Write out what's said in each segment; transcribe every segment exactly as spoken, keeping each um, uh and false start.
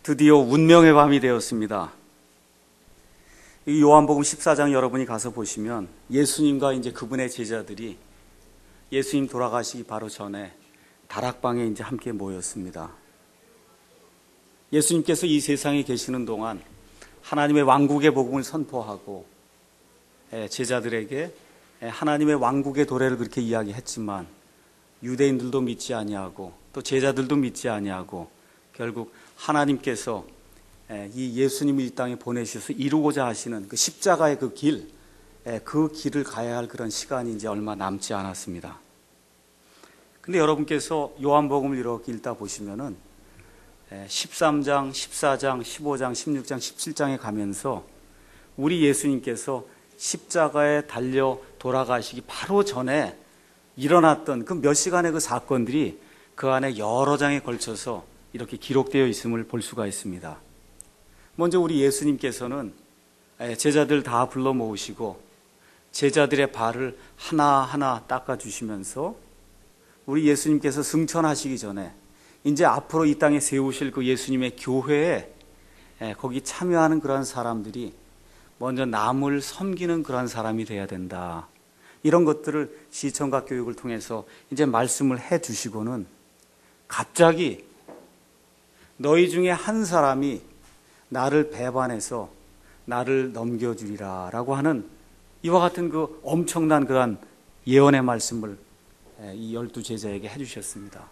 드디어 운명의 밤이 되었습니다. 이 요한복음 십사 장 여러분이 가서 보시면 예수님과 이제 그분의 제자들이 예수님 돌아가시기 바로 전에 다락방에 이제 함께 모였습니다. 예수님께서 이 세상에 계시는 동안 하나님의 왕국의 복음을 선포하고 제자들에게 하나님의 왕국의 도래를 그렇게 이야기했지만 유대인들도 믿지 아니하고 또 제자들도 믿지 아니하고 결국 하나님께서 이 예수님을 이 땅에 보내셔서 이루고자 하시는 그 십자가의 그 길, 그 길을 가야 할 그런 시간이 이제 얼마 남지 않았습니다. 근데 여러분께서 요한복음을 이렇게 읽다 보시면은 십삼 장, 십사 장, 십오 장, 십육 장, 십칠 장에 가면서 우리 예수님께서 십자가에 달려 돌아가시기 바로 전에 일어났던 그 몇 시간의 그 사건들이 그 안에 여러 장에 걸쳐서 이렇게 기록되어 있음을 볼 수가 있습니다. 먼저 우리 예수님께서는 제자들 다 불러 모으시고 제자들의 발을 하나하나 닦아주시면서 우리 예수님께서 승천하시기 전에 이제 앞으로 이 땅에 세우실 그 예수님의 교회에 거기 참여하는 그러한 사람들이 먼저 남을 섬기는 그러한 사람이 돼야 된다. 이런 것들을 시청각 교육을 통해서 이제 말씀을 해 주시고는 갑자기 너희 중에 한 사람이 나를 배반해서 나를 넘겨주리라 라고 하는 이와 같은 그 엄청난 그러한 예언의 말씀을 이 열두 제자에게 해주셨습니다.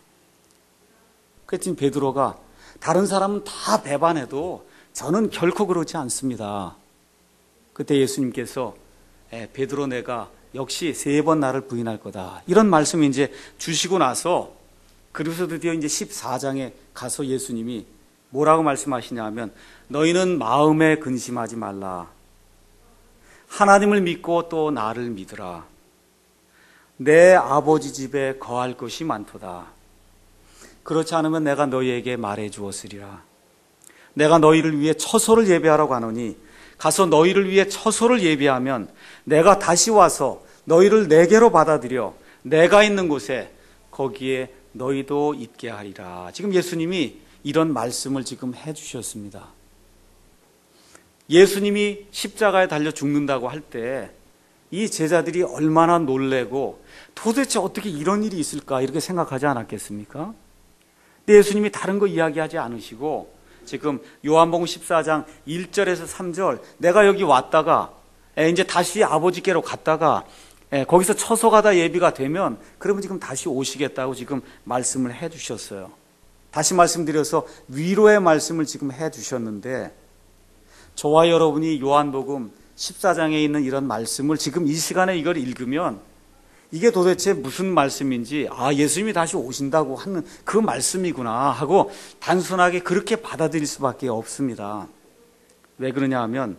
그랬더니 베드로가 다른 사람은 다 배반해도 저는 결코 그렇지 않습니다. 그때 예수님께서 베드로 내가 역시 세 번 나를 부인할 거다 이런 말씀을 이제 주시고 나서 그래서 드디어 이제 십사 장에 가서 예수님이 뭐라고 말씀하시냐 하면 너희는 마음에 근심하지 말라. 하나님을 믿고 또 나를 믿으라. 내 아버지 집에 거할 것이 많도다. 그렇지 않으면 내가 너희에게 말해 주었으리라. 내가 너희를 위해 처소를 예비하라고 하노니 가서 너희를 위해 처소를 예비하면 내가 다시 와서 너희를 내게로 받아들여 내가 있는 곳에 거기에 너희도 있게 하리라. 지금 예수님이 이런 말씀을 지금 해 주셨습니다. 예수님이 십자가에 달려 죽는다고 할 때 이 제자들이 얼마나 놀래고 도대체 어떻게 이런 일이 있을까 이렇게 생각하지 않았겠습니까? 근데 예수님이 다른 거 이야기하지 않으시고 지금 요한복음 십사 장 일 절에서 삼 절 내가 여기 왔다가 이제 다시 아버지께로 갔다가 거기서 처소가 예비가 되면 그러면 지금 다시 오시겠다고 지금 말씀을 해 주셨어요. 다시 말씀드려서 위로의 말씀을 지금 해 주셨는데 저와 여러분이 요한복음 십사 장에 있는 이런 말씀을 지금 이 시간에 이걸 읽으면 이게 도대체 무슨 말씀인지 아 예수님이 다시 오신다고 하는 그 말씀이구나 하고 단순하게 그렇게 받아들일 수밖에 없습니다. 왜 그러냐 하면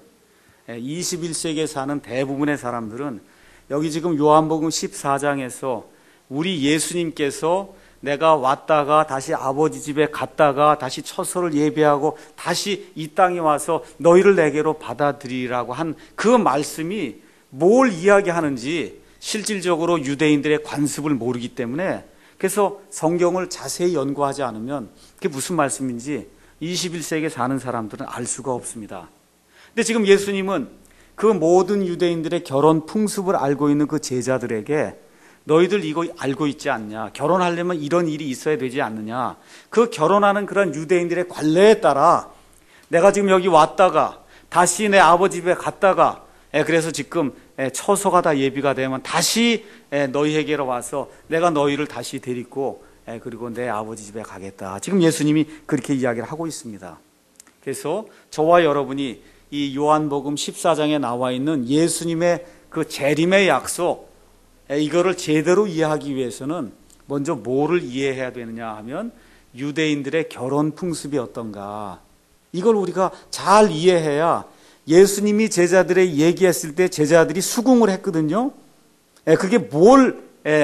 이십일 세기에 사는 대부분의 사람들은 여기 지금 요한복음 십사 장에서 우리 예수님께서 내가 왔다가 다시 아버지 집에 갔다가 다시 처소를 예비하고 다시 이 땅에 와서 너희를 내게로 받아들이라고 한 그 말씀이 뭘 이야기하는지 실질적으로 유대인들의 관습을 모르기 때문에 그래서 성경을 자세히 연구하지 않으면 그게 무슨 말씀인지 이십일 세기에 사는 사람들은 알 수가 없습니다. 근데 지금 예수님은 그 모든 유대인들의 결혼 풍습을 알고 있는 그 제자들에게 너희들 이거 알고 있지 않냐? 결혼하려면 이런 일이 있어야 되지 않느냐? 그 결혼하는 그런 유대인들의 관례에 따라 내가 지금 여기 왔다가 다시 내 아버지 집에 갔다가 그래서 지금 처소가 다 예비가 되면 다시 너희에게로 와서 내가 너희를 다시 데리고 그리고 내 아버지 집에 가겠다. 지금 예수님이 그렇게 이야기를 하고 있습니다. 그래서 저와 여러분이 이 요한복음 십사 장에 나와 있는 예수님의 그 재림의 약속 이거를 제대로 이해하기 위해서는 먼저 뭐를 이해해야 되느냐 하면 유대인들의 결혼 풍습이 어떤가 이걸 우리가 잘 이해해야 예수님이 제자들의 얘기했을 때 제자들이 수긍을 했거든요. 그게 뭘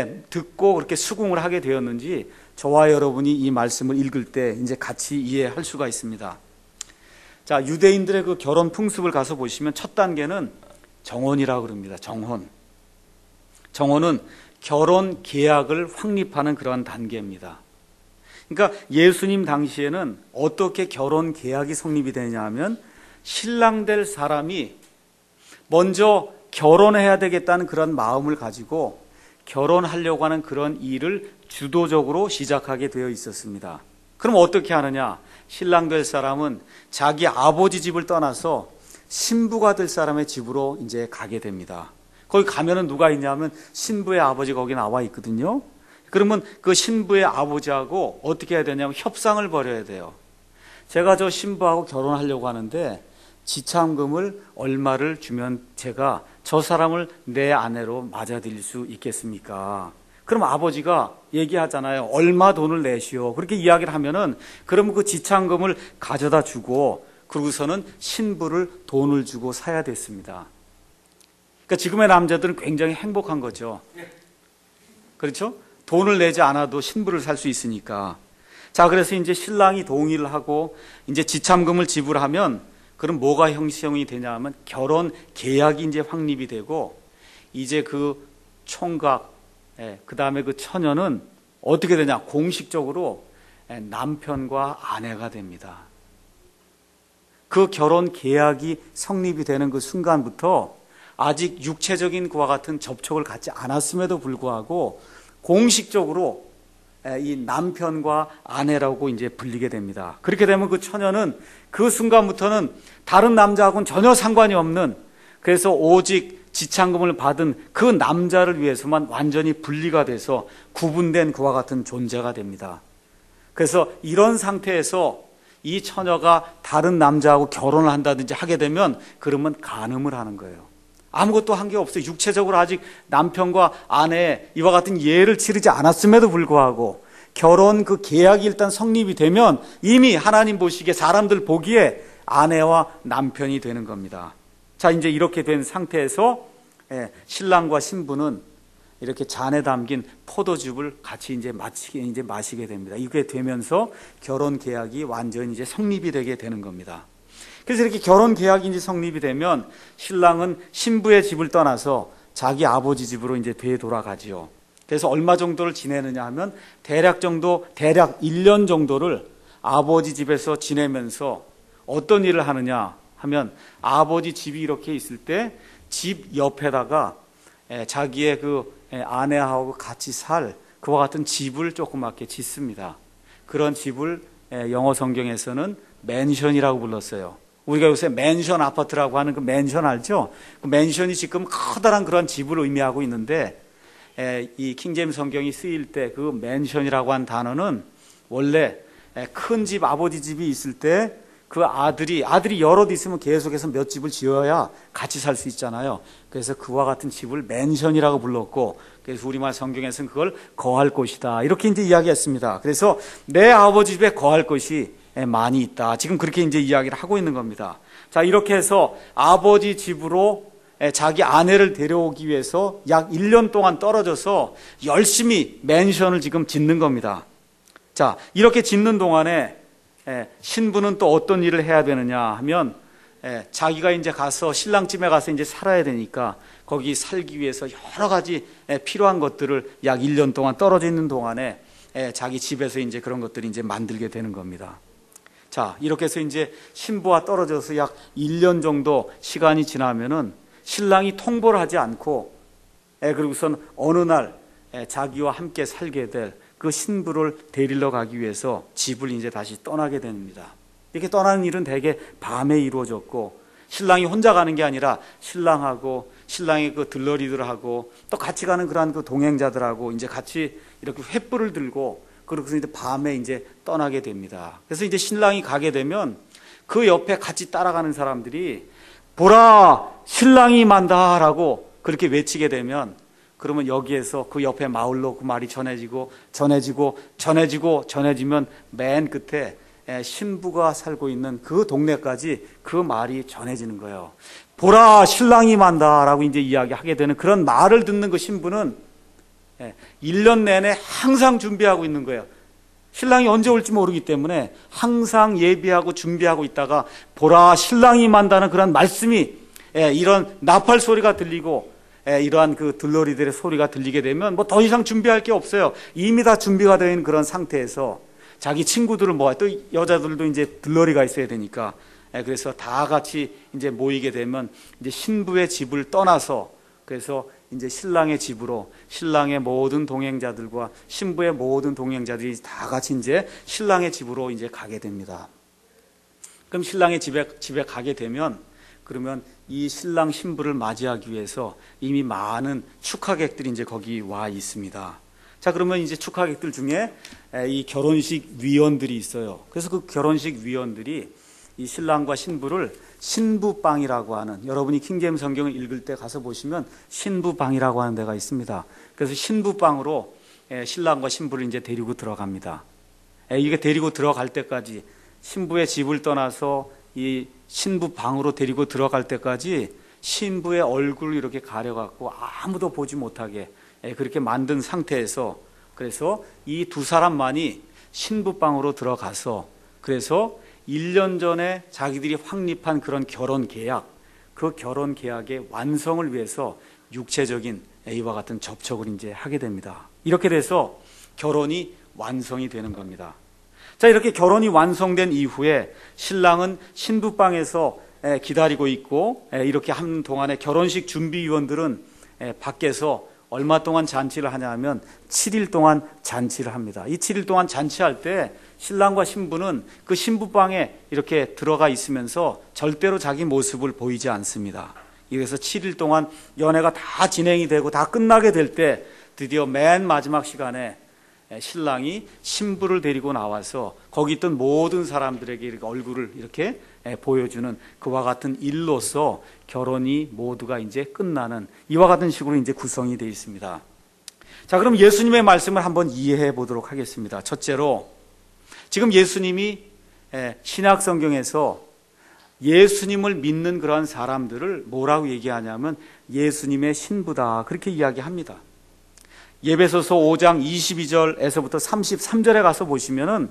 듣고 그렇게 수긍을 하게 되었는지 저와 여러분이 이 말씀을 읽을 때 이제 같이 이해할 수가 있습니다. 자, 유대인들의 그 결혼 풍습을 가서 보시면 첫 단계는 정혼이라고 그럽니다. 정혼. 정혼은 결혼 계약을 확립하는 그러한 단계입니다. 그러니까 예수님 당시에는 어떻게 결혼 계약이 성립이 되냐 하면 신랑 될 사람이 먼저 결혼해야 되겠다는 그런 마음을 가지고 결혼하려고 하는 그런 일을 주도적으로 시작하게 되어 있었습니다. 그럼 어떻게 하느냐? 신랑 될 사람은 자기 아버지 집을 떠나서 신부가 될 사람의 집으로 이제 가게 됩니다. 거기 가면은 누가 있냐면 신부의 아버지 거기 나와 있거든요. 그러면 그 신부의 아버지하고 어떻게 해야 되냐면 협상을 벌여야 돼요. 제가 저 신부하고 결혼하려고 하는데 지참금을 얼마를 주면 제가 저 사람을 내 아내로 맞아들일 수 있겠습니까? 그럼 아버지가 얘기하잖아요. 얼마 돈을 내시오. 그렇게 이야기를 하면은 그러면 그 지참금을 가져다 주고 그러고서는 신부를 돈을 주고 사야 됐습니다. 그러니까 지금의 남자들은 굉장히 행복한 거죠. 그렇죠? 돈을 내지 않아도 신부를 살 수 있으니까. 자, 그래서 이제 신랑이 동의를 하고 이제 지참금을 지불하면 그럼 뭐가 형성이 되냐 하면 결혼 계약이 이제 확립이 되고 이제 그 총각, 예, 그 다음에 그 처녀는 어떻게 되냐? 공식적으로 예, 남편과 아내가 됩니다. 그 결혼 계약이 성립이 되는 그 순간부터 아직 육체적인 그와 같은 접촉을 갖지 않았음에도 불구하고 공식적으로 이 남편과 아내라고 이제 불리게 됩니다. 그렇게 되면 그 처녀는 그 순간부터는 다른 남자하고는 전혀 상관이 없는, 그래서 오직 지참금을 받은 그 남자를 위해서만 완전히 분리가 돼서 구분된 그와 같은 존재가 됩니다. 그래서 이런 상태에서 이 처녀가 다른 남자하고 결혼을 한다든지 하게 되면 그러면 간음을 하는 거예요. 아무것도 한 게 없어요. 육체적으로 아직 남편과 아내의 이와 같은 예를 치르지 않았음에도 불구하고 결혼 그 계약이 일단 성립이 되면 이미 하나님 보시기에 사람들 보기에 아내와 남편이 되는 겁니다. 자, 이제 이렇게 된 상태에서 신랑과 신부는 이렇게 잔에 담긴 포도즙을 같이 이제 마시게, 이제 마시게 됩니다. 이게 되면서 결혼 계약이 완전히 이제 성립이 되게 되는 겁니다. 그래서 이렇게 결혼 계약이 이제 성립이 되면 신랑은 신부의 집을 떠나서 자기 아버지 집으로 이제 되돌아가지요. 그래서 얼마 정도를 지내느냐 하면 대략 정도, 대략 일 년 정도를 아버지 집에서 지내면서 어떤 일을 하느냐 하면 아버지 집이 이렇게 있을 때 집 옆에다가 자기의 그 아내하고 같이 살 그와 같은 집을 조그맣게 짓습니다. 그런 집을 영어 성경에서는 맨션이라고 불렀어요. 우리가 요새 맨션 아파트라고 하는 그 맨션 알죠? 그 맨션이 지금 커다란 그런 집을 의미하고 있는데 이 킹제임스 성경이 쓰일 때 그 맨션이라고 한 단어는 원래 큰 집, 아버지 집이 있을 때 그 아들이, 아들이 여럿 있으면 계속해서 몇 집을 지어야 같이 살 수 있잖아요. 그래서 그와 같은 집을 맨션이라고 불렀고, 그래서 우리말 성경에서는 그걸 거할 곳이다. 이렇게 이제 이야기했습니다. 그래서 내 아버지 집에 거할 곳이 많이 있다. 지금 그렇게 이제 이야기를 하고 있는 겁니다. 자, 이렇게 해서 아버지 집으로 자기 아내를 데려오기 위해서 약 일 년 동안 떨어져서 열심히 맨션을 지금 짓는 겁니다. 자, 이렇게 짓는 동안에 신부는 또 어떤 일을 해야 되느냐 하면 자기가 이제 가서 신랑 집에 가서 이제 살아야 되니까 거기 살기 위해서 여러 가지 필요한 것들을 약 일 년 동안 떨어져 있는 동안에 자기 집에서 이제 그런 것들이 이제 만들게 되는 겁니다. 자, 이렇게 해서 이제 신부와 떨어져서 약 일 년 정도 시간이 지나면은 신랑이 통보를 하지 않고 그리고선 어느 날 자기와 함께 살게 될 그 신부를 데리러 가기 위해서 집을 이제 다시 떠나게 됩니다. 이렇게 떠나는 일은 대개 밤에 이루어졌고 신랑이 혼자 가는 게 아니라 신랑하고 신랑의 그 들러리들하고 또 같이 가는 그러한 그 동행자들하고 이제 같이 이렇게 횃불을 들고 그러고서 이제 밤에 이제 떠나게 됩니다. 그래서 이제 신랑이 가게 되면 그 옆에 같이 따라가는 사람들이 보라 신랑이 만다라고 그렇게 외치게 되면 그러면 여기에서 그 옆에 마을로 그 말이 전해지고 전해지고 전해지고 전해지면 맨 끝에 신부가 살고 있는 그 동네까지 그 말이 전해지는 거예요. 보라 신랑이 만다라고 이제 이야기하게 되는 그런 말을 듣는 그 신부는 일 년 내내 항상 준비하고 있는 거예요. 신랑이 언제 올지 모르기 때문에 항상 예비하고 준비하고 있다가 보라 신랑이 만다는 그런 말씀이 이런 나팔 소리가 들리고 이러한 그 들러리들의 소리가 들리게 되면 뭐 더 이상 준비할 게 없어요. 이미 다 준비가 되어 있는 그런 상태에서 자기 친구들을 모아, 또 여자들도 이제 들러리가 있어야 되니까, 그래서 다 같이 이제 모이게 되면 이제 신부의 집을 떠나서, 그래서 이제 신랑의 집으로 신랑의 모든 동행자들과 신부의 모든 동행자들이 다 같이 이제 신랑의 집으로 이제 가게 됩니다. 그럼 신랑의 집에 집에 가게 되면, 그러면 이 신랑 신부를 맞이하기 위해서 이미 많은 축하객들이 이제 거기 와 있습니다. 자, 그러면 이제 축하객들 중에 이 결혼식 위원들이 있어요. 그래서 그 결혼식 위원들이 이 신랑과 신부를 신부방이라고 하는, 여러분이 킹제임스 성경을 읽을 때 가서 보시면 신부방이라고 하는 데가 있습니다. 그래서 신부방으로 신랑과 신부를 이제 데리고 들어갑니다. 이게 데리고 들어갈 때까지, 신부의 집을 떠나서 이 신부방으로 데리고 들어갈 때까지 신부의 얼굴을 이렇게 가려갖고 아무도 보지 못하게 그렇게 만든 상태에서, 그래서 이 두 사람만이 신부방으로 들어가서, 그래서 일 년 전에 자기들이 확립한 그런 결혼 계약, 그 결혼 계약의 완성을 위해서 육체적인 이와 같은 접촉을 이제 하게 됩니다. 이렇게 돼서 결혼이 완성이 되는 겁니다. 자, 이렇게 결혼이 완성된 이후에 신랑은 신부방에서 기다리고 있고, 이렇게 하는 동안에 결혼식 준비위원들은 밖에서 얼마 동안 잔치를 하냐면 칠 일 동안 잔치를 합니다. 이 칠 일 동안 잔치할 때 신랑과 신부는 그 신부방에 이렇게 들어가 있으면서 절대로 자기 모습을 보이지 않습니다. 그래서 칠 일 동안 연애가 다 진행이 되고 다 끝나게 될 때 드디어 맨 마지막 시간에 신랑이 신부를 데리고 나와서 거기 있던 모든 사람들에게 이렇게 얼굴을 이렇게 보여주는 그와 같은 일로서 결혼이 모두가 이제 끝나는, 이와 같은 식으로 이제 구성이 되어 있습니다. 자, 그럼 예수님의 말씀을 한번 이해해 보도록 하겠습니다. 첫째로, 지금 예수님이 신약 성경에서 예수님을 믿는 그러한 사람들을 뭐라고 얘기하냐면 예수님의 신부다, 그렇게 이야기합니다. 에베소서 오 장 이십이 절에서부터 삼십삼 절에 가서 보시면은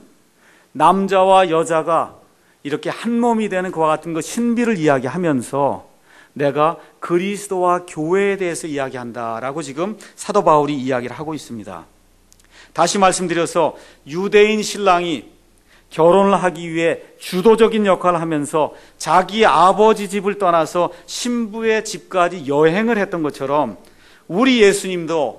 남자와 여자가 이렇게 한 몸이 되는 그와 같은 그 신비를 이야기하면서 내가 그리스도와 교회에 대해서 이야기한다라고 지금 사도 바울이 이야기를 하고 있습니다. 다시 말씀드려서 유대인 신랑이 결혼을 하기 위해 주도적인 역할을 하면서 자기 아버지 집을 떠나서 신부의 집까지 여행을 했던 것처럼 우리 예수님도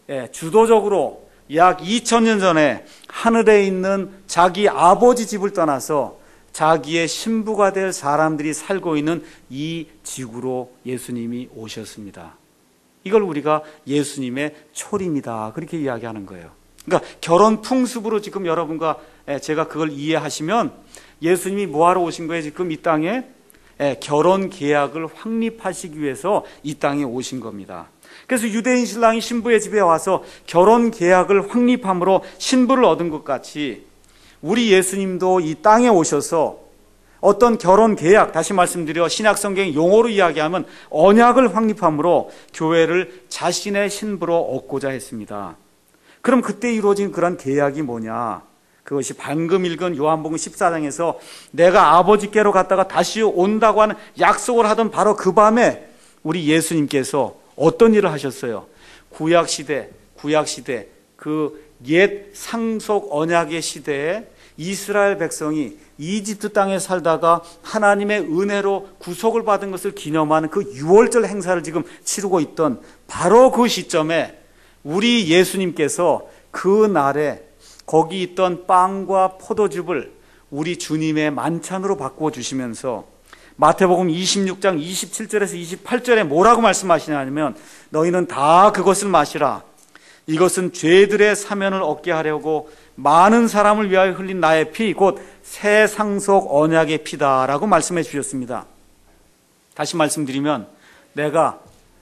주도적으로 약 이천 년 전에 하늘에 있는 자기 아버지 집을 떠나서 자기의 신부가 될 사람들이 살고 있는 이 지구로 예수님이 오셨습니다. 이걸 우리가 예수님의 초림이다, 그렇게 이야기하는 거예요. 그러니까 결혼 풍습으로 지금 여러분과 제가 그걸 이해하시면 예수님이 뭐하러 오신 거예요? 지금 이 땅에 결혼 계약을 확립하시기 위해서 이 땅에 오신 겁니다. 그래서 유대인 신랑이 신부의 집에 와서 결혼 계약을 확립함으로 신부를 얻은 것 같이 우리 예수님도 이 땅에 오셔서 어떤 결혼 계약, 다시 말씀드려 신약 성경 용어로 이야기하면 언약을 확립함으로 교회를 자신의 신부로 얻고자 했습니다. 그럼 그때 이루어진 그런 계약이 뭐냐? 그것이 방금 읽은 요한복음 십사 장에서 내가 아버지께로 갔다가 다시 온다고 하는 약속을 하던 바로 그 밤에 우리 예수님께서 어떤 일을 하셨어요? 구약시대, 구약시대, 그 옛 상속 언약의 시대에 이스라엘 백성이 이집트 땅에 살다가 하나님의 은혜로 구속을 받은 것을 기념하는 그 유월절 행사를 지금 치르고 있던 바로 그 시점에 우리 예수님께서 그 날에 거기 있던 빵과 포도즙을 우리 주님의 만찬으로 바꾸어 주시면서 마태복음 이십육 장 이십칠 절에서 이십팔 절에 뭐라고 말씀하시냐면 너희는 다 그것을 마시라. 이것은 죄들의 사면을 얻게 하려고 많은 사람을 위하여 흘린 나의 피, 곧 새 상속 언약의 피다라고 말씀해 주셨습니다. 다시 말씀드리면 내가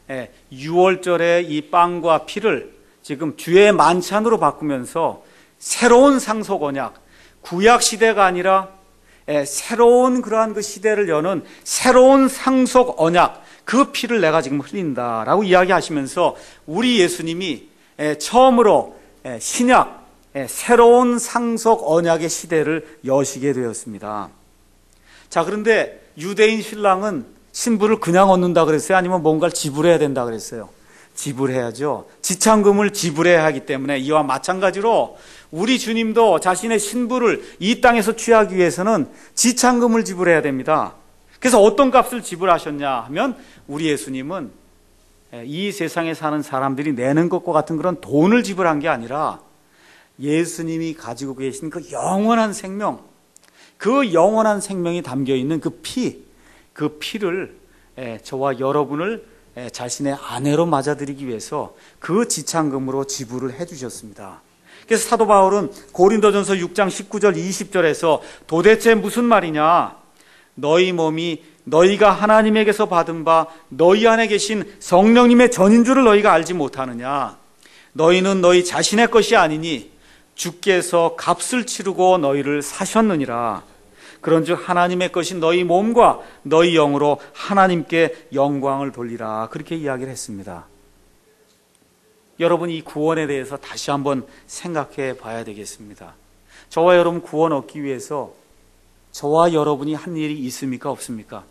유월절에 이 빵과 피를 지금 주의 만찬으로 바꾸면서 새로운 상속 언약, 구약 시대가 아니라 새로운 그러한 그 시대를 여는 새로운 상속 언약, 그 피를 내가 지금 흘린다라고 이야기하시면서 우리 예수님이 처음으로 신약, 새로운 상속 언약의 시대를 여시게 되었습니다. 자, 그런데 유대인 신랑은 신부를 그냥 얻는다 그랬어요? 아니면 뭔가를 지불해야 된다 그랬어요? 지불해야죠. 지참금을 지불해야 하기 때문에 이와 마찬가지로 우리 주님도 자신의 신부를 이 땅에서 취하기 위해서는 지참금을 지불해야 됩니다. 그래서 어떤 값을 지불하셨냐 하면 우리 예수님은 이 세상에 사는 사람들이 내는 것과 같은 그런 돈을 지불한 게 아니라 예수님이 가지고 계신 그 영원한 생명, 그 영원한 생명이 담겨 있는 그 피, 그 피를 저와 여러분을 자신의 아내로 맞아들이기 위해서 그 지참금으로 지불을 해주셨습니다. 그래서 사도 바울은 고린도전서 육 장 십구 절 이십 절에서 도대체 무슨 말이냐? 너희 몸이 너희가 하나님에게서 받은 바 너희 안에 계신 성령님의 전인 줄을 너희가 알지 못하느냐? 너희는 너희 자신의 것이 아니니 주께서 값을 치르고 너희를 사셨느니라. 그런즉 하나님의 것인 너희 몸과 너희 영으로 하나님께 영광을 돌리라. 그렇게 이야기를 했습니다. 여러분, 이 구원에 대해서 다시 한번 생각해 봐야 되겠습니다. 저와 여러분 구원 얻기 위해서 저와 여러분이 한 일이 있습니까? 없습니까?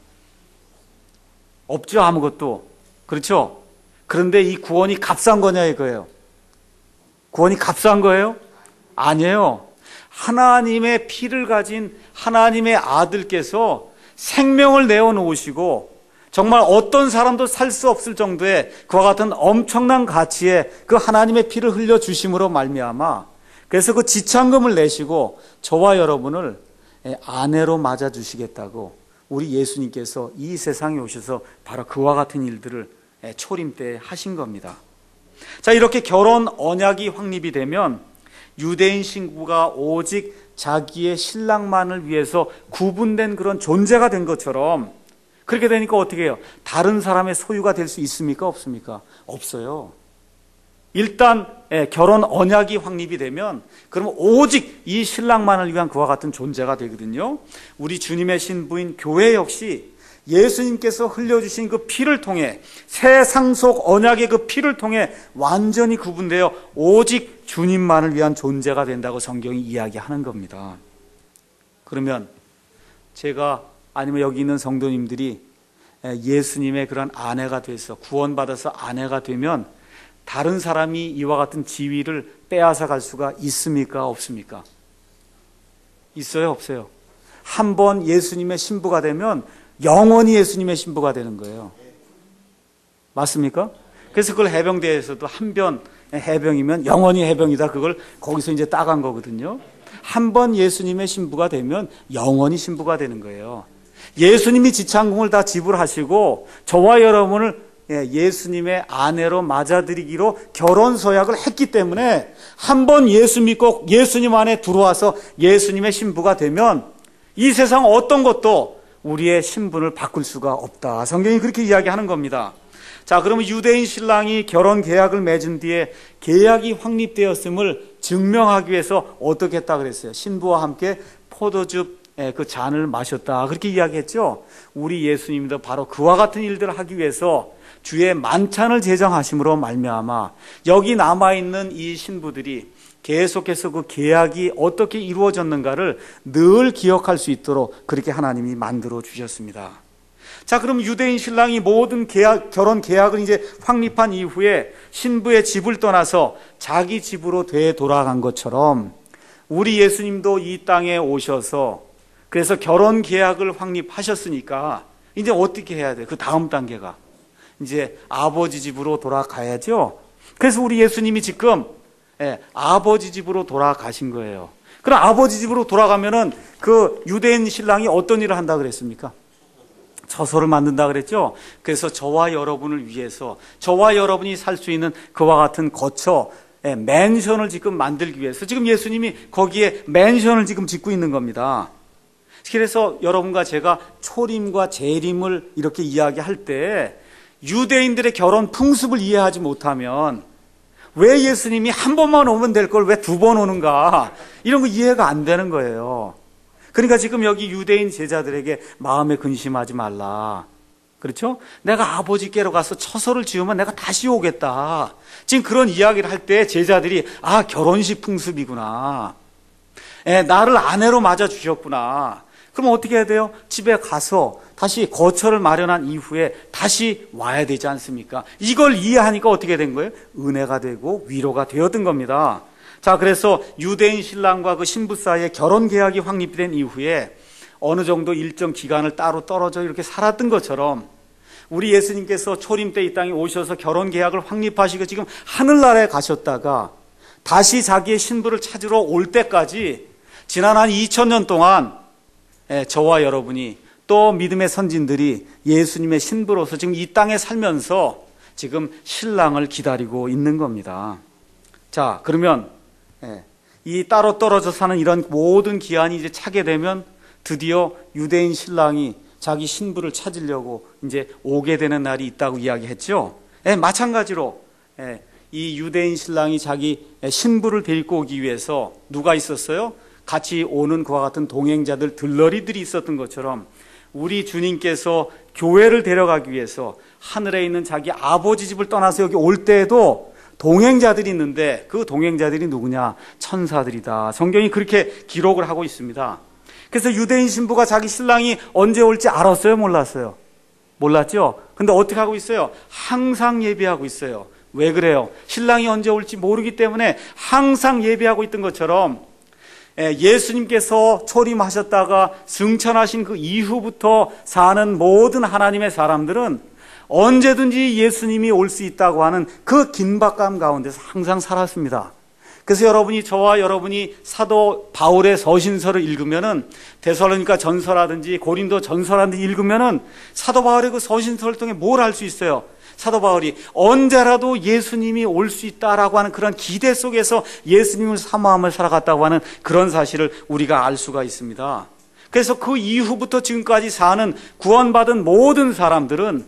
없죠. 아무것도. 그렇죠? 그런데 이 구원이 값싼 거냐 이거예요. 구원이 값싼 거예요? 아니에요. 하나님의 피를 가진 하나님의 아들께서 생명을 내어놓으시고 정말 어떤 사람도 살 수 없을 정도의 그와 같은 엄청난 가치의 그 하나님의 피를 흘려주심으로 말미암아 그래서 그 지참금을 내시고 저와 여러분을 아내로 맞아주시겠다고 우리 예수님께서 이 세상에 오셔서 바로 그와 같은 일들을 초림 때 하신 겁니다. 자, 이렇게 결혼 언약이 확립이 되면 유대인 신부가 오직 자기의 신랑만을 위해서 구분된 그런 존재가 된 것처럼 그렇게 되니까 어떻게 해요? 다른 사람의 소유가 될 수 있습니까? 없습니까? 없어요. 일단 결혼 언약이 확립이 되면 그러면 오직 이 신랑만을 위한 그와 같은 존재가 되거든요. 우리 주님의 신부인 교회 역시 예수님께서 흘려주신 그 피를 통해 새 상속 언약의 그 피를 통해 완전히 구분되어 오직 주님만을 위한 존재가 된다고 성경이 이야기하는 겁니다. 그러면 제가 아니면 여기 있는 성도님들이 예수님의 그런 아내가 돼서 구원받아서 아내가 되면 다른 사람이 이와 같은 지위를 빼앗아 갈 수가 있습니까? 없습니까? 있어요? 없어요? 한 번 예수님의 신부가 되면 영원히 예수님의 신부가 되는 거예요. 맞습니까? 그래서 그걸 해병대에서도 한 변 해병이면 영원히 해병이다. 그걸 거기서 이제 따간 거거든요. 한 번 예수님의 신부가 되면 영원히 신부가 되는 거예요. 예수님이 지참금을 다 지불하시고 저와 여러분을 예수님의 아내로 맞아들이기로 결혼 서약을 했기 때문에 한 번 예수 믿고 예수님 안에 들어와서 예수님의 신부가 되면 이 세상 어떤 것도 우리의 신분을 바꿀 수가 없다. 성경이 그렇게 이야기하는 겁니다. 자, 그러면 유대인 신랑이 결혼 계약을 맺은 뒤에 계약이 확립되었음을 증명하기 위해서 어떻게 했다 그랬어요? 신부와 함께 포도즙 그 잔을 마셨다. 그렇게 이야기했죠. 우리 예수님도 바로 그와 같은 일들을 하기 위해서 주의 만찬을 제정하심으로 말미암아 여기 남아있는 이 신부들이 계속해서 그 계약이 어떻게 이루어졌는가를 늘 기억할 수 있도록 그렇게 하나님이 만들어 주셨습니다. 자, 그럼 유대인 신랑이 모든 계약, 결혼 계약을 이제 확립한 이후에 신부의 집을 떠나서 자기 집으로 되돌아간 것처럼 우리 예수님도 이 땅에 오셔서 그래서 결혼 계약을 확립하셨으니까 이제 어떻게 해야 돼요? 그 다음 단계가 이제 아버지 집으로 돌아가야죠. 그래서 우리 예수님이 지금 예, 아버지 집으로 돌아가신 거예요. 그럼 아버지 집으로 돌아가면은 그 유대인 신랑이 어떤 일을 한다 그랬습니까? 처소를 만든다 그랬죠. 그래서 저와 여러분을 위해서 저와 여러분이 살 수 있는 그와 같은 거처 예, 맨션을 지금 만들기 위해서 지금 예수님이 거기에 맨션을 지금 짓고 있는 겁니다. 그래서 여러분과 제가 초림과 재림을 이렇게 이야기할 때 유대인들의 결혼 풍습을 이해하지 못하면 왜 예수님이 한 번만 오면 될 걸 왜 두 번 오는가 이런 거 이해가 안 되는 거예요. 그러니까 지금 여기 유대인 제자들에게 마음에 근심하지 말라. 그렇죠? 내가 아버지께로 가서 처소를 지으면 내가 다시 오겠다. 지금 그런 이야기를 할 때 제자들이 아, 결혼식 풍습이구나. 에, 나를 아내로 맞아 주셨구나. 그럼 어떻게 해야 돼요? 집에 가서 다시 거처를 마련한 이후에 다시 와야 되지 않습니까? 이걸 이해하니까 어떻게 된 거예요? 은혜가 되고 위로가 되었던 겁니다. 자, 그래서 유대인 신랑과 그 신부 사이에 결혼 계약이 확립된 이후에 어느 정도 일정 기간을 따로 떨어져 이렇게 살았던 것처럼 우리 예수님께서 초림 때 이 땅에 오셔서 결혼 계약을 확립하시고 지금 하늘나라에 가셨다가 다시 자기의 신부를 찾으러 올 때까지 지난 한 이천 년 동안 저와 여러분이 또 믿음의 선진들이 예수님의 신부로서 지금 이 땅에 살면서 지금 신랑을 기다리고 있는 겁니다. 자, 그러면 이 따로 떨어져 사는 이런 모든 기한이 이제 차게 되면 드디어 유대인 신랑이 자기 신부를 찾으려고 이제 오게 되는 날이 있다고 이야기했죠. 예, 마찬가지로 예, 이 유대인 신랑이 자기 신부를 데리고 오기 위해서 누가 있었어요? 같이 오는 그와 같은 동행자들, 들러리들이 있었던 것처럼 우리 주님께서 교회를 데려가기 위해서 하늘에 있는 자기 아버지 집을 떠나서 여기 올 때에도 동행자들이 있는데 그 동행자들이 누구냐? 천사들이다. 성경이 그렇게 기록을 하고 있습니다. 그래서 유대인 신부가 자기 신랑이 언제 올지 알았어요? 몰랐어요? 몰랐죠? 근데 어떻게 하고 있어요? 항상 예비하고 있어요. 왜 그래요? 신랑이 언제 올지 모르기 때문에 항상 예비하고 있던 것처럼 예수님께서 초림하셨다가 승천하신 그 이후부터 사는 모든 하나님의 사람들은 언제든지 예수님이 올 수 있다고 하는 그 긴박감 가운데서 항상 살았습니다. 그래서 여러분이 저와 여러분이 사도 바울의 서신서를 읽으면은 데살로니가 전서라든지 고린도 전서라든지 읽으면은 사도 바울의 그 서신서를 통해 뭘 알 수 있어요? 사도 바울이 언제라도 예수님이 올 수 있다라고 하는 그런 기대 속에서 예수님을 사모함을 살아갔다고 하는 그런 사실을 우리가 알 수가 있습니다. 그래서 그 이후부터 지금까지 사는 구원받은 모든 사람들은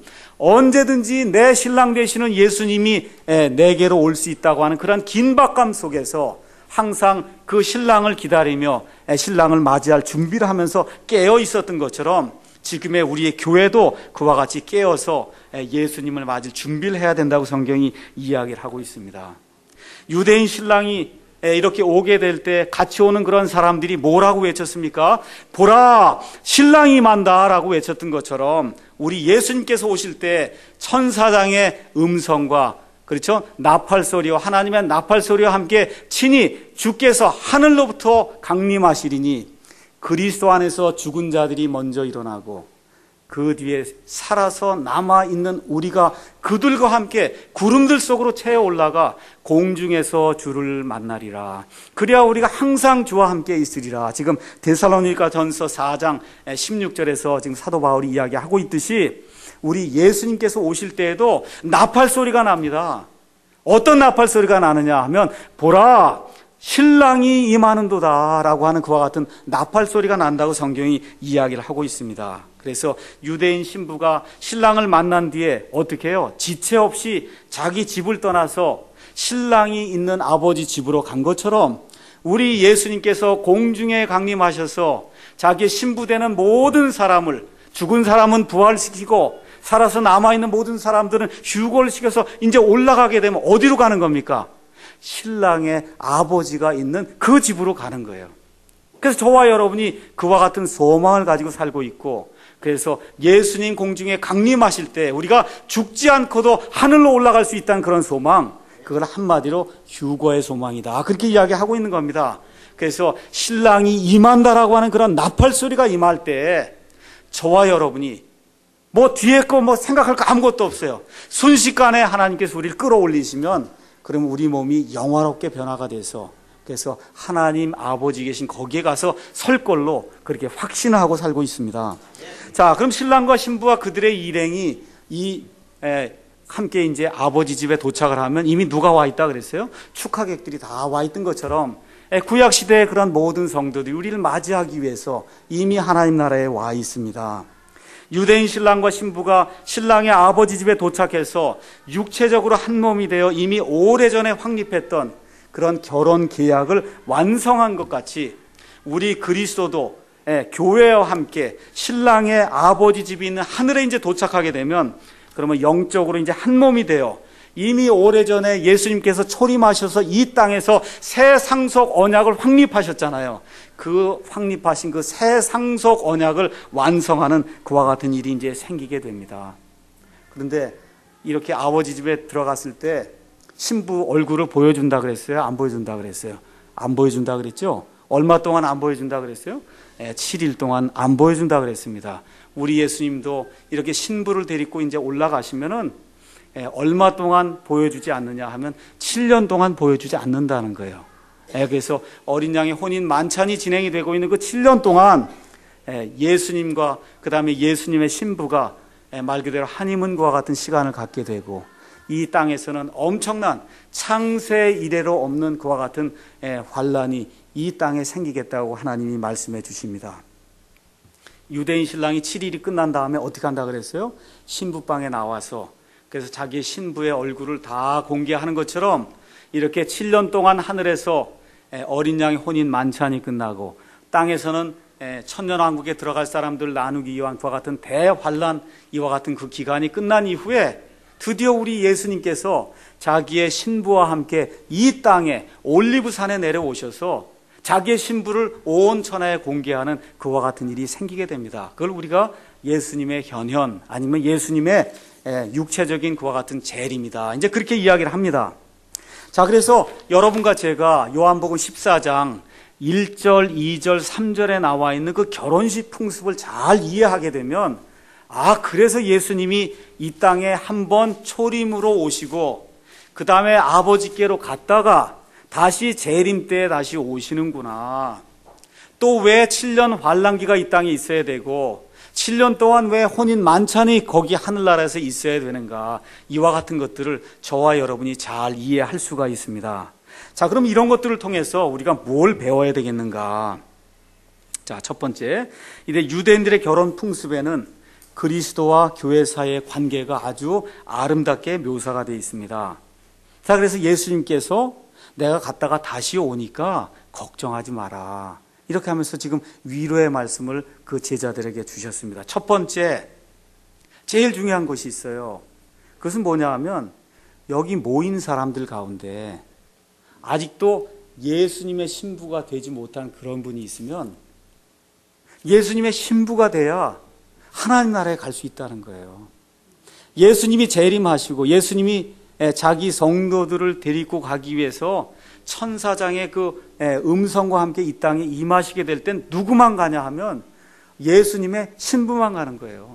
언제든지 내 신랑 되시는 예수님이 내게로 올 수 있다고 하는 그런 긴박감 속에서 항상 그 신랑을 기다리며 신랑을 맞이할 준비를 하면서 깨어 있었던 것처럼 지금의 우리의 교회도 그와 같이 깨어서 예수님을 맞을 준비를 해야 된다고 성경이 이야기를 하고 있습니다. 유대인 신랑이 이렇게 오게 될 때 같이 오는 그런 사람들이 뭐라고 외쳤습니까? 보라, 신랑이 만다라고 외쳤던 것처럼 우리 예수님께서 오실 때 천사장의 음성과 그렇죠? 나팔 소리와 하나님의 나팔 소리와 함께 친히 주께서 하늘로부터 강림하시리니 그리스도 안에서 죽은 자들이 먼저 일어나고 그 뒤에 살아서 남아있는 우리가 그들과 함께 구름들 속으로 채어 올라가 공중에서 주를 만나리라. 그래야 우리가 항상 주와 함께 있으리라. 지금 데살로니가 전서 사 장 십육 절에서 지금 사도 바울이 이야기하고 있듯이 우리 예수님께서 오실 때에도 나팔 소리가 납니다. 어떤 나팔 소리가 나느냐 하면 보라, 신랑이 임하는도다 라고 하는 그와 같은 나팔 소리가 난다고 성경이 이야기를 하고 있습니다. 그래서 유대인 신부가 신랑을 만난 뒤에 어떻게 해요? 지체 없이 자기 집을 떠나서 신랑이 있는 아버지 집으로 간 것처럼 우리 예수님께서 공중에 강림하셔서 자기 신부되는 모든 사람을, 죽은 사람은 부활시키고 살아서 남아있는 모든 사람들은 휴거를 시켜서 이제 올라가게 되면 어디로 가는 겁니까? 신랑의 아버지가 있는 그 집으로 가는 거예요. 그래서 저와 여러분이 그와 같은 소망을 가지고 살고 있고, 그래서 예수님 공중에 강림하실 때 우리가 죽지 않고도 하늘로 올라갈 수 있다는 그런 소망, 그걸 한마디로 휴거의 소망이다, 그렇게 이야기하고 있는 겁니다. 그래서 신랑이 임한다라고 하는 그런 나팔 소리가 임할 때 저와 여러분이 뭐 뒤에 거 뭐 생각할 거 아무것도 없어요. 순식간에 하나님께서 우리를 끌어올리시면 그러면 우리 몸이 영화롭게 변화가 돼서 그래서 하나님 아버지 계신 거기에 가서 설 걸로 그렇게 확신하고 살고 있습니다. 자, 그럼 신랑과 신부와 그들의 일행이 이 에, 함께 이제 아버지 집에 도착을 하면 이미 누가 와 있다 그랬어요? 축하객들이 다 와 있던 것처럼 에, 구약 시대의 그런 모든 성도들이 우리를 맞이하기 위해서 이미 하나님 나라에 와 있습니다. 유대인 신랑과 신부가 신랑의 아버지 집에 도착해서 육체적으로 한 몸이 되어 이미 오래전에 확립했던 그런 결혼 계약을 완성한 것 같이 우리 그리스도도 교회와 함께 신랑의 아버지 집이 있는 하늘에 이제 도착하게 되면 그러면 영적으로 이제 한 몸이 되어 이미 오래전에 예수님께서 초림하셔서 이 땅에서 새 상속 언약을 확립하셨잖아요. 그 확립하신 그 새 상속 언약을 완성하는 그와 같은 일이 이제 생기게 됩니다. 그런데 이렇게 아버지 집에 들어갔을 때 신부 얼굴을 보여준다 그랬어요? 안 보여준다 그랬어요? 안 보여준다 그랬죠? 얼마 동안 안 보여준다 그랬어요? 예, 칠 일 동안 안 보여준다 그랬습니다. 우리 예수님도 이렇게 신부를 데리고 이제 올라가시면은 예, 얼마 동안 보여주지 않느냐 하면 칠 년 동안 보여주지 않는다는 거예요. 예, 그래서 어린 양의 혼인 만찬이 진행이 되고 있는 그 칠 년 동안 예, 예수님과 그 다음에 예수님의 신부가 예, 말 그대로 한이문과 같은 시간을 갖게 되고 이 땅에서는 엄청난 창세 이래로 없는 그와 같은 예, 환란이 이 땅에 생기겠다고 하나님이 말씀해 주십니다. 유대인 신랑이 칠 일이 끝난 다음에 어떻게 한다 그랬어요? 신부방에 나와서 그래서 자기 신부의 얼굴을 다 공개하는 것처럼 이렇게 칠 년 동안 하늘에서 어린 양의 혼인 만찬이 끝나고 땅에서는 천년왕국에 들어갈 사람들 나누기 위한 그와 같은 대환란 이와 같은 그 기간이 끝난 이후에 드디어 우리 예수님께서 자기의 신부와 함께 이 땅에 올리브산에 내려오셔서 자기의 신부를 온 천하에 공개하는 그와 같은 일이 생기게 됩니다. 그걸 우리가 예수님의 현현 아니면 예수님의 육체적인 그와 같은 재림이다. 이제 그렇게 이야기를 합니다. 자, 그래서 여러분과 제가 요한복음 십사 장 일 절, 이 절, 삼 절에 나와 있는 그 결혼식 풍습을 잘 이해하게 되면 아, 그래서 예수님이 이 땅에 한번 초림으로 오시고 그 다음에 아버지께로 갔다가 다시 재림 때에 다시 오시는구나. 또 왜 칠 년 환란기가 이 땅에 있어야 되고 칠 년 동안 왜 혼인 만찬이 거기 하늘나라에서 있어야 되는가. 이와 같은 것들을 저와 여러분이 잘 이해할 수가 있습니다. 자, 그럼 이런 것들을 통해서 우리가 뭘 배워야 되겠는가. 자, 첫 번째, 이제 유대인들의 결혼 풍습에는 그리스도와 교회 사이의 관계가 아주 아름답게 묘사가 되어 있습니다. 자, 그래서 예수님께서 내가 갔다가 다시 오니까 걱정하지 마라. 이렇게 하면서 지금 위로의 말씀을 그 제자들에게 주셨습니다. 첫 번째, 제일 중요한 것이 있어요. 그것은 뭐냐 하면 여기 모인 사람들 가운데 아직도 예수님의 신부가 되지 못한 그런 분이 있으면 예수님의 신부가 돼야 하나님 나라에 갈 수 있다는 거예요. 예수님이 재림하시고 예수님이 자기 성도들을 데리고 가기 위해서 천사장의 그 음성과 함께 이 땅에 임하시게 될 땐 누구만 가냐 하면 예수님의 신부만 가는 거예요.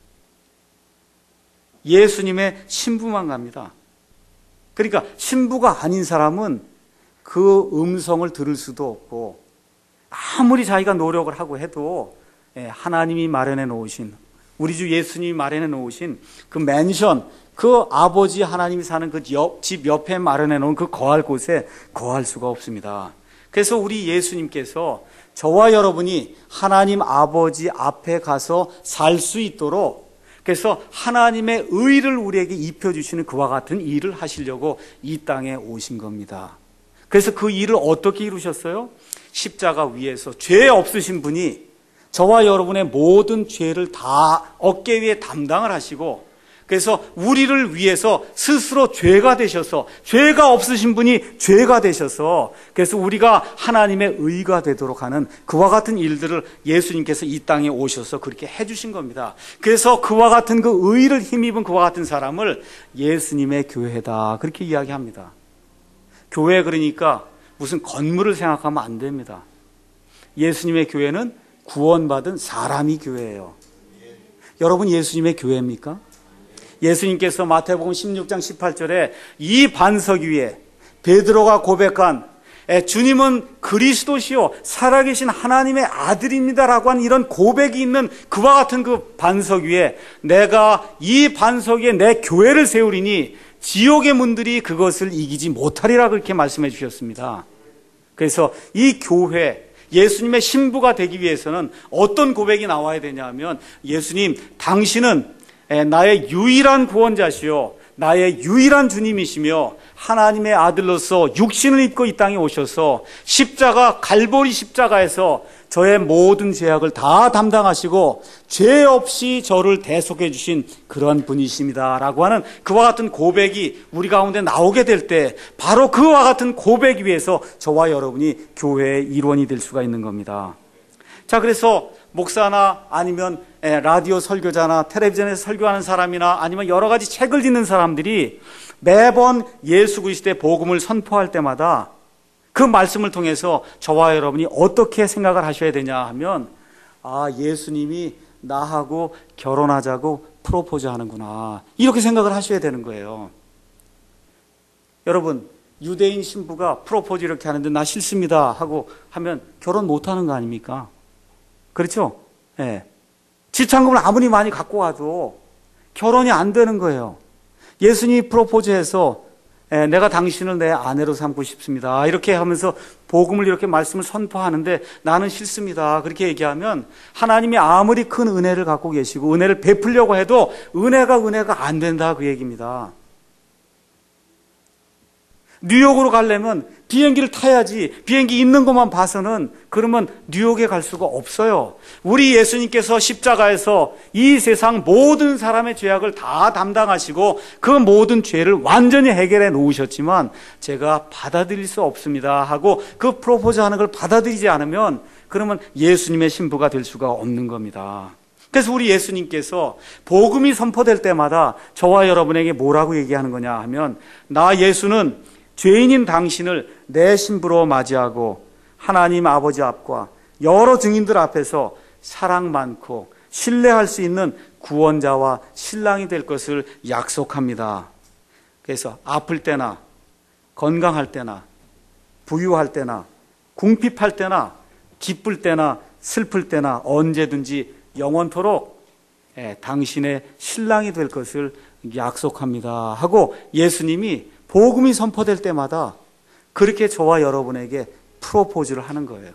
예수님의 신부만 갑니다. 그러니까 신부가 아닌 사람은 그 음성을 들을 수도 없고 아무리 자기가 노력을 하고 해도 하나님이 마련해 놓으신 우리 주 예수님이 마련해 놓으신 그 맨션, 그 아버지 하나님이 사는 그 집 옆에 마련해 놓은 그 거할 곳에 거할 수가 없습니다. 그래서 우리 예수님께서 저와 여러분이 하나님 아버지 앞에 가서 살 수 있도록 그래서 하나님의 의를 우리에게 입혀주시는 그와 같은 일을 하시려고 이 땅에 오신 겁니다. 그래서 그 일을 어떻게 이루셨어요? 십자가 위에서 죄 없으신 분이 저와 여러분의 모든 죄를 다 어깨 위에 담당을 하시고 그래서 우리를 위해서 스스로 죄가 되셔서 죄가 없으신 분이 죄가 되셔서 그래서 우리가 하나님의 의가 되도록 하는 그와 같은 일들을 예수님께서 이 땅에 오셔서 그렇게 해주신 겁니다. 그래서 그와 같은 그 의를 힘입은 그와 같은 사람을 예수님의 교회다 그렇게 이야기합니다. 교회 그러니까 무슨 건물을 생각하면 안 됩니다. 예수님의 교회는 구원받은 사람이 교회예요. 여러분 예수님의 교회입니까? 예수님께서 마태복음 십육 장 십팔 절에 이 반석 위에 베드로가 고백한 주님은 그리스도시요 살아계신 하나님의 아들입니다라고 하는 이런 고백이 있는 그와 같은 그 반석 위에 내가 이 반석 위에 내 교회를 세우리니 지옥의 문들이 그것을 이기지 못하리라 그렇게 말씀해 주셨습니다. 그래서 이 교회 예수님의 신부가 되기 위해서는 어떤 고백이 나와야 되냐면 예수님 당신은 나의 유일한 구원자시요 나의 유일한 주님이시며 하나님의 아들로서 육신을 입고 이 땅에 오셔서 십자가 갈보리 십자가에서 저의 모든 죄악을 다 담당하시고 죄 없이 저를 대속해 주신 그런 분이십니다 라고 하는 그와 같은 고백이 우리 가운데 나오게 될 때 바로 그와 같은 고백 위에서 저와 여러분이 교회의 일원이 될 수가 있는 겁니다. 자, 그래서 목사나 아니면 라디오 설교자나 텔레비전에서 설교하는 사람이나 아니면 여러 가지 책을 읽는 사람들이 매번 예수 그리스도의 복음을 선포할 때마다 그 말씀을 통해서 저와 여러분이 어떻게 생각을 하셔야 되냐 하면, 아, 예수님이 나하고 결혼하자고 프로포즈 하는구나, 이렇게 생각을 하셔야 되는 거예요. 여러분, 유대인 신부가 프로포즈 이렇게 하는데 나 싫습니다 하고 하면 결혼 못하는 거 아닙니까? 그렇죠? 예. 네. 지참금을 아무리 많이 갖고 와도 결혼이 안 되는 거예요. 예수님이 프로포즈해서 예, 내가 당신을 내 아내로 삼고 싶습니다 이렇게 하면서 복음을 이렇게 말씀을 선포하는데 나는 싫습니다 그렇게 얘기하면 하나님이 아무리 큰 은혜를 갖고 계시고 은혜를 베풀려고 해도 은혜가 은혜가 안 된다 그 얘기입니다. 뉴욕으로 가려면 비행기를 타야지, 비행기 있는 것만 봐서는 그러면 뉴욕에 갈 수가 없어요. 우리 예수님께서 십자가에서 이 세상 모든 사람의 죄악을 다 담당하시고 그 모든 죄를 완전히 해결해 놓으셨지만 제가 받아들일 수 없습니다 하고 그 프로포즈 하는 걸 받아들이지 않으면 그러면 예수님의 신부가 될 수가 없는 겁니다. 그래서 우리 예수님께서 복음이 선포될 때마다 저와 여러분에게 뭐라고 얘기하는 거냐 하면, 나 예수는 죄인인 당신을 내 신부로 맞이하고 하나님 아버지 앞과 여러 증인들 앞에서 사랑 많고 신뢰할 수 있는 구원자와 신랑이 될 것을 약속합니다. 그래서 아플 때나 건강할 때나 부유할 때나 궁핍할 때나 기쁠 때나 슬플 때나 언제든지 영원토록 예, 당신의 신랑이 될 것을 약속합니다 하고 예수님이 복음이 선포될 때마다 그렇게 저와 여러분에게 프로포즈를 하는 거예요.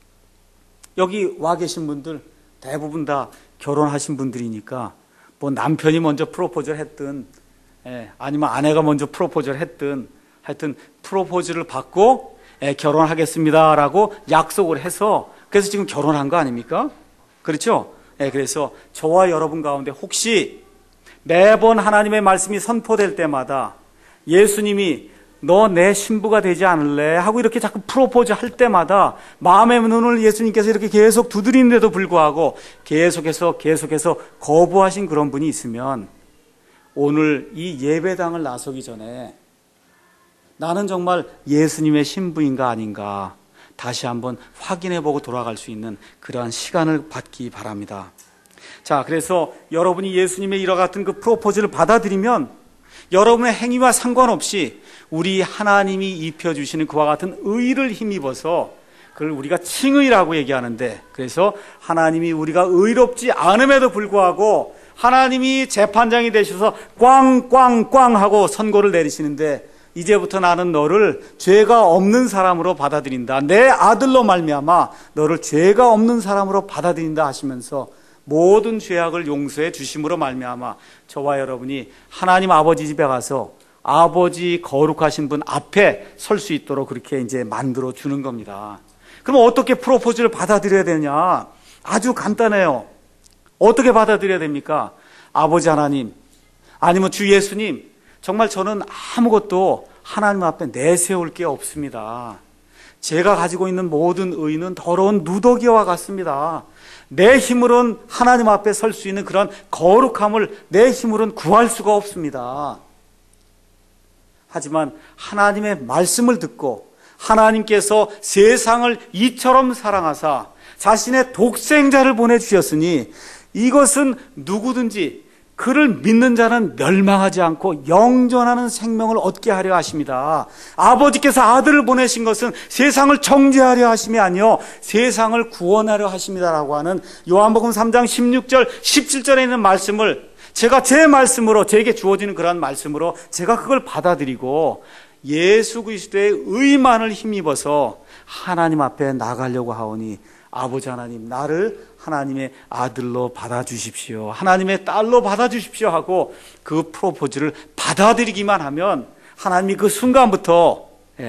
여기 와 계신 분들 대부분 다 결혼하신 분들이니까 뭐 남편이 먼저 프로포즈를 했든 예, 아니면 아내가 먼저 프로포즈를 했든 하여튼 프로포즈를 받고 예, 결혼하겠습니다라고 약속을 해서 그래서 지금 결혼한 거 아닙니까? 그렇죠? 예, 그래서 저와 여러분 가운데 혹시 매번 하나님의 말씀이 선포될 때마다 예수님이 너 내 신부가 되지 않을래? 하고 이렇게 자꾸 프로포즈 할 때마다 마음의 눈을 예수님께서 이렇게 계속 두드리는데도 불구하고 계속해서 계속해서 거부하신 그런 분이 있으면 오늘 이 예배당을 나서기 전에 나는 정말 예수님의 신부인가 아닌가 다시 한번 확인해보고 돌아갈 수 있는 그러한 시간을 받기 바랍니다. 자, 그래서 여러분이 예수님의 이와 같은 그 프로포즈를 받아들이면 여러분의 행위와 상관없이 우리 하나님이 입혀주시는 그와 같은 의를 힘입어서 그걸 우리가 칭의라고 얘기하는데, 그래서 하나님이 우리가 의롭지 않음에도 불구하고 하나님이 재판장이 되셔서 꽝꽝꽝 하고 선고를 내리시는데 이제부터 나는 너를 죄가 없는 사람으로 받아들인다, 내 아들로 말미암아 너를 죄가 없는 사람으로 받아들인다 하시면서 모든 죄악을 용서해 주심으로 말미암아 저와 여러분이 하나님 아버지 집에 가서 아버지 거룩하신 분 앞에 설 수 있도록 그렇게 이제 만들어 주는 겁니다. 그럼 어떻게 프로포즈를 받아들여야 되냐? 아주 간단해요. 어떻게 받아들여야 됩니까? 아버지 하나님, 아니면 주 예수님, 정말 저는 아무것도 하나님 앞에 내세울 게 없습니다. 제가 가지고 있는 모든 의는 더러운 누더기와 같습니다. 내 힘으로는 하나님 앞에 설 수 있는 그런 거룩함을 내 힘으로는 구할 수가 없습니다. 하지만 하나님의 말씀을 듣고 하나님께서 세상을 이처럼 사랑하사 자신의 독생자를 보내주셨으니 이것은 누구든지 그를 믿는 자는 멸망하지 않고 영존하는 생명을 얻게 하려 하십니다. 아버지께서 아들을 보내신 것은 세상을 정죄하려 하심이 아니요 세상을 구원하려 하십니다라고 하는 요한복음 삼 장 십육 절 십칠 절에 있는 말씀을 제가 제 말씀으로, 제게 주어지는 그런 말씀으로 제가 그걸 받아들이고 예수 그리스도의 의만을 힘입어서 하나님 앞에 나가려고 하오니 아버지 하나님, 나를 하나님의 아들로 받아주십시오, 하나님의 딸로 받아주십시오 하고 그 프로포즈를 받아들이기만 하면 하나님이 그 순간부터 예,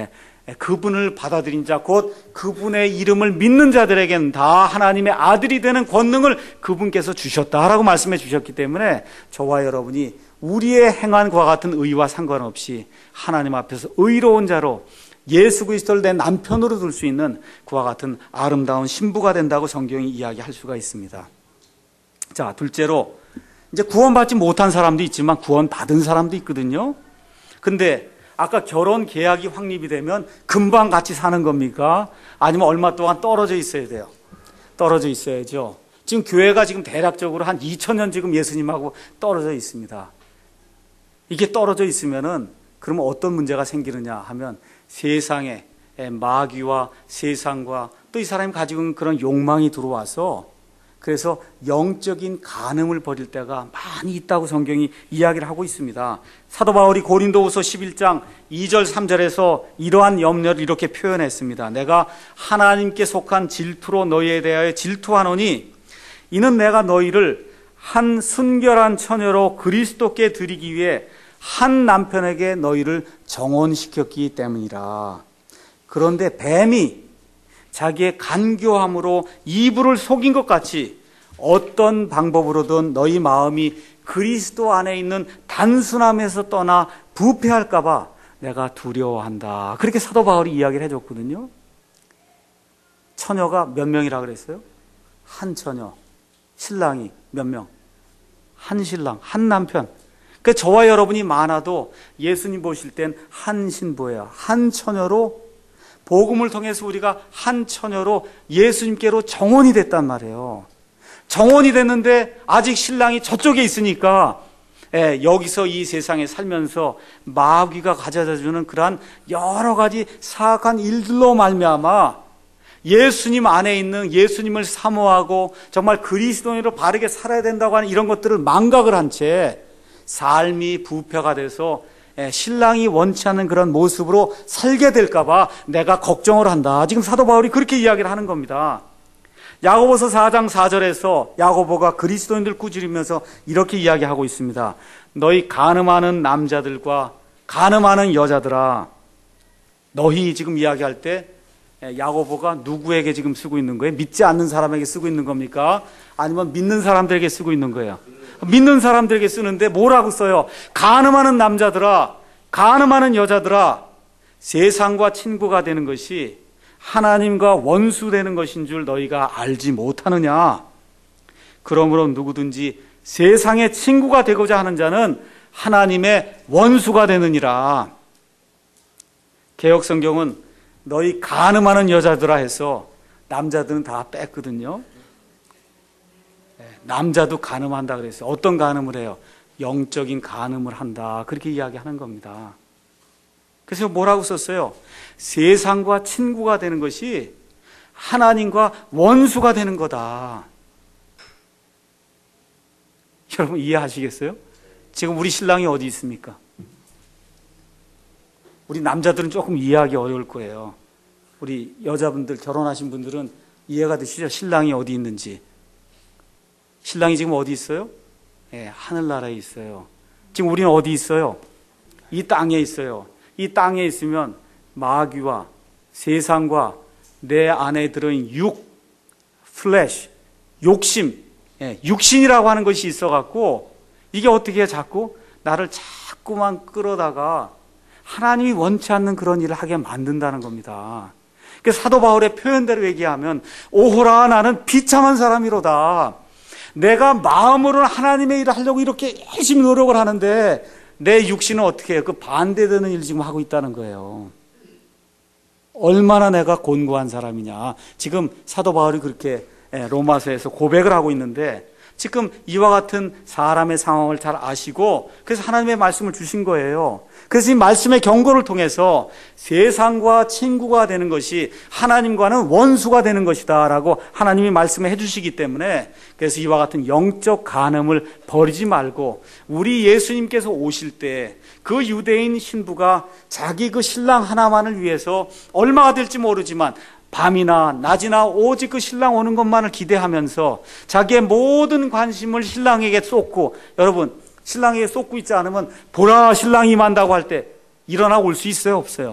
그분을 받아들인 자, 곧 그분의 이름을 믿는 자들에게는 다 하나님의 아들이 되는 권능을 그분께서 주셨다라고 말씀해 주셨기 때문에 저와 여러분이 우리의 행한 그와 같은 의와 상관없이 하나님 앞에서 의로운 자로 예수 그리스도를 내 남편으로 둘 수 있는 그와 같은 아름다운 신부가 된다고 성경이 이야기할 수가 있습니다. 자, 둘째로 이제 구원받지 못한 사람도 있지만 구원받은 사람도 있거든요. 근데 아까 결혼 계약이 확립이 되면 금방 같이 사는 겁니까? 아니면 얼마 동안 떨어져 있어야 돼요? 떨어져 있어야죠. 지금 교회가 지금 대략적으로 한 이천 년 지금 예수님하고 떨어져 있습니다. 이게 떨어져 있으면은 그러면 어떤 문제가 생기느냐 하면 세상에 마귀와 세상과 또 이 사람이 가지고 있는 그런 욕망이 들어와서 그래서 영적인 간음을 벌일 때가 많이 있다고 성경이 이야기를 하고 있습니다. 사도 바울이 고린도후서 십일 장 이 절 삼 절에서 이러한 염려를 이렇게 표현했습니다. 내가 하나님께 속한 질투로 너희에 대하여 질투하노니 이는 내가 너희를 한 순결한 처녀로 그리스도께 드리기 위해 한 남편에게 너희를 정혼시켰기 때문이라. 그런데 뱀이 자기의 간교함으로 이불을 속인 것 같이 어떤 방법으로든 너희 마음이 그리스도 안에 있는 단순함에서 떠나 부패할까 봐 내가 두려워한다. 그렇게 사도 바울이 이야기를 해줬거든요. 처녀가 몇 명이라 그랬어요? 한 처녀. 신랑이 몇 명? 한 신랑, 한 남편. 그 저와 여러분이 많아도 예수님 보실 땐 한 신부예요. 한 처녀로 복음을 통해서 우리가 한 처녀로 예수님께로 정혼이 됐단 말이에요. 정혼이 됐는데 아직 신랑이 저쪽에 있으니까 예, 여기서 이 세상에 살면서 마귀가 가져다주는 그러한 여러 가지 사악한 일들로 말미암아 예수님 안에 있는 예수님을 사모하고 정말 그리스도인으로 바르게 살아야 된다고 하는 이런 것들을 망각을 한 채 삶이 부패가 돼서 신랑이 원치 않는 그런 모습으로 살게 될까 봐 내가 걱정을 한다. 지금 사도 바울이 그렇게 이야기를 하는 겁니다. 야고보서 사 장 사 절에서 야고보가 그리스도인들 꾸짖으면서 이렇게 이야기하고 있습니다. 너희 간음하는 남자들과 간음하는 여자들아. 너희 지금 이야기할 때 야고보가 누구에게 지금 쓰고 있는 거예요? 믿지 않는 사람에게 쓰고 있는 겁니까? 아니면 믿는 사람들에게 쓰고 있는 거예요? 믿는 사람들에게 쓰는데 뭐라고 써요? 간음하는 남자들아, 간음하는 여자들아, 세상과 친구가 되는 것이 하나님과 원수되는 것인 줄 너희가 알지 못하느냐? 그러므로 누구든지 세상의 친구가 되고자 하는 자는 하나님의 원수가 되느니라. 개역성경은 너희 간음하는 여자들아 해서 남자들은 다 뺐거든요. 남자도 간음한다 그랬어요. 어떤 간음을 해요? 영적인 간음을 한다. 그렇게 이야기하는 겁니다. 그래서 뭐라고 썼어요? 세상과 친구가 되는 것이 하나님과 원수가 되는 거다. 여러분 이해하시겠어요? 지금 우리 신랑이 어디 있습니까? 우리 남자들은 조금 이해하기 어려울 거예요. 우리 여자분들, 결혼하신 분들은 이해가 되시죠? 신랑이 어디 있는지. 신랑이 지금 어디 있어요? 예, 하늘나라에 있어요. 지금 우리는 어디 있어요? 이 땅에 있어요. 이 땅에 있으면 마귀와 세상과 내 안에 들어있는 육, 플래시, 욕심, 예, 육신이라고 하는 것이 있어갖고 이게 어떻게 해? 자꾸 나를 자꾸만 끌어다가 하나님이 원치 않는 그런 일을 하게 만든다는 겁니다. 그래서 사도 바울의 표현대로 얘기하면 오호라 나는 비참한 사람이로다. 내가 마음으로는 하나님의 일을 하려고 이렇게 열심히 노력을 하는데 내 육신은 어떻게 해요? 그 반대되는 일을 지금 하고 있다는 거예요. 얼마나 내가 곤고한 사람이냐. 지금 사도 바울이 그렇게 로마서에서 고백을 하고 있는데 지금 이와 같은 사람의 상황을 잘 아시고 그래서 하나님의 말씀을 주신 거예요. 그래서 이 말씀의 경고를 통해서 세상과 친구가 되는 것이 하나님과는 원수가 되는 것이다 라고 하나님이 말씀을 해주시기 때문에 그래서 이와 같은 영적 간음을 버리지 말고 우리 예수님께서 오실 때 그 유대인 신부가 자기 그 신랑 하나만을 위해서 얼마가 될지 모르지만 밤이나 낮이나 오직 그 신랑 오는 것만을 기대하면서 자기의 모든 관심을 신랑에게 쏟고, 여러분 신랑에게 쏟고 있지 않으면 보라 신랑이 임한다고 할 때 일어나 올 수 있어요 없어요?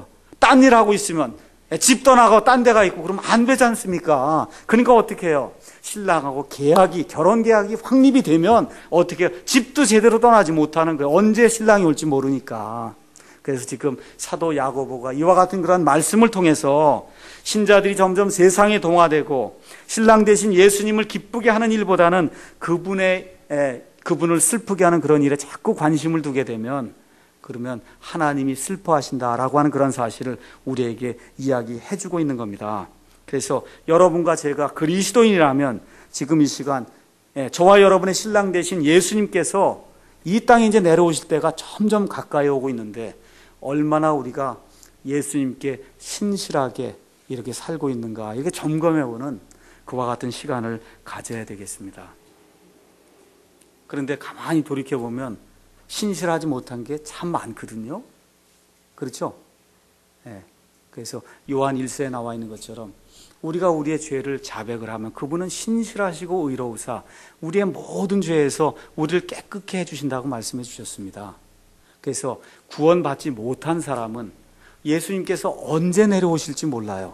딴 일 하고 있으면 집 떠나고 딴 데가 있고 그러면 안 되지 않습니까? 그러니까 어떻게 해요? 신랑하고 계약이, 결혼 계약이 확립이 되면 어떻게 해요? 집도 제대로 떠나지 못하는 거예요. 언제 신랑이 올지 모르니까. 그래서 지금 사도 야고보가 이와 같은 그런 말씀을 통해서 신자들이 점점 세상에 동화되고 신랑 대신 예수님을 기쁘게 하는 일보다는 그분의, 에, 그분을 슬프게 하는 그런 일에 자꾸 관심을 두게 되면 그러면 하나님이 슬퍼하신다라고 하는 그런 사실을 우리에게 이야기해 주고 있는 겁니다. 그래서 여러분과 제가 그리스도인이라면 지금 이 시간 저와 여러분의 신랑 되신 예수님께서 이 땅에 이제 내려오실 때가 점점 가까이 오고 있는데 얼마나 우리가 예수님께 신실하게 이렇게 살고 있는가 이렇게 점검해보는 그와 같은 시간을 가져야 되겠습니다. 그런데 가만히 돌이켜보면 신실하지 못한 게 참 많거든요. 그렇죠? 네. 그래서 요한 일 서에 나와 있는 것처럼 우리가 우리의 죄를 자백을 하면 그분은 신실하시고 의로우사 우리의 모든 죄에서 우리를 깨끗게 해주신다고 말씀해 주셨습니다. 그래서 구원받지 못한 사람은 예수님께서 언제 내려오실지 몰라요.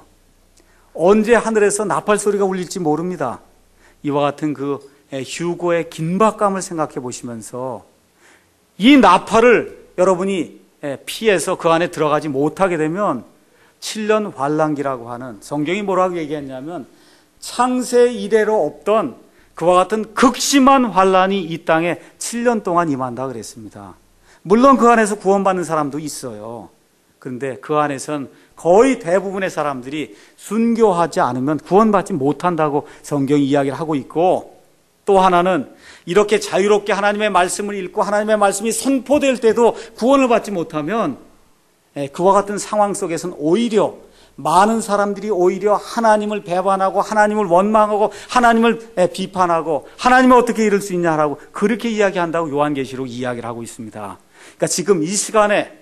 언제 하늘에서 나팔 소리가 울릴지 모릅니다. 이와 같은 그 휴고의 긴박감을 생각해 보시면서 이 나팔을 여러분이 피해서 그 안에 들어가지 못하게 되면 칠 년 환란기라고 하는, 성경이 뭐라고 얘기했냐면 창세 이래로 없던 그와 같은 극심한 환란이 이 땅에 칠 년 동안 임한다 그랬습니다. 물론 그 안에서 구원받는 사람도 있어요. 그런데 그 안에선 거의 대부분의 사람들이 순교하지 않으면 구원받지 못한다고 성경이 이야기를 하고 있고, 또 하나는 이렇게 자유롭게 하나님의 말씀을 읽고 하나님의 말씀이 선포될 때도 구원을 받지 못하면 그와 같은 상황 속에서는 오히려 많은 사람들이 오히려 하나님을 배반하고 하나님을 원망하고 하나님을 비판하고 하나님을 어떻게 이럴 수 있냐라고 그렇게 이야기한다고 요한계시록 이야기를 하고 있습니다. 그러니까 지금 이 시간에